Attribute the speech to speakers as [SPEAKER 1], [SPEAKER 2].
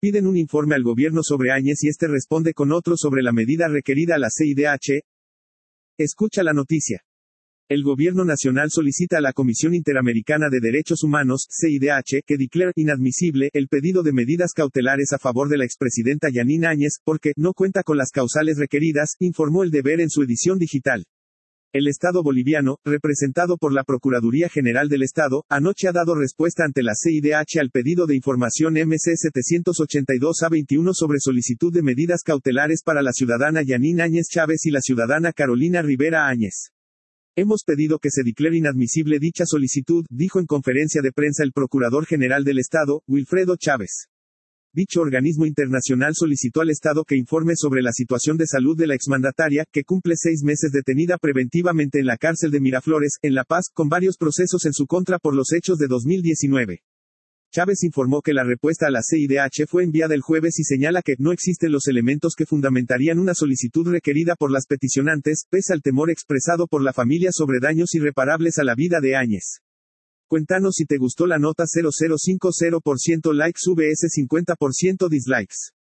[SPEAKER 1] Piden un informe al gobierno sobre Áñez y este responde con otro sobre la medida requerida a la CIDH. Escucha la noticia. El Gobierno Nacional solicita a la Comisión Interamericana de Derechos Humanos, CIDH, que declare inadmisible el pedido de medidas cautelares a favor de la expresidenta Yanine Áñez, porque no cuenta con las causales requeridas, informó El Deber en su edición digital. El Estado boliviano, representado por la Procuraduría General del Estado, anoche ha dado respuesta ante la CIDH al pedido de información MC 782A21 sobre solicitud de medidas cautelares para la ciudadana Yanine Áñez Chávez y la ciudadana Carolina Rivera Áñez. Hemos pedido que se declare inadmisible dicha solicitud, dijo en conferencia de prensa el Procurador General del Estado, Wilfredo Chávez. Dicho organismo internacional solicitó al Estado que informe sobre la situación de salud de la exmandataria, que cumple 6 meses detenida preventivamente en la cárcel de Miraflores, en La Paz, con varios procesos en su contra por los hechos de 2019. Chávez informó que la respuesta a la CIDH fue enviada el jueves y señala que no existen los elementos que fundamentarían una solicitud requerida por las peticionantes, pese al temor expresado por la familia sobre daños irreparables a la vida de Áñez. Cuéntanos si te gustó la nota. 0050% likes vs 50% dislikes.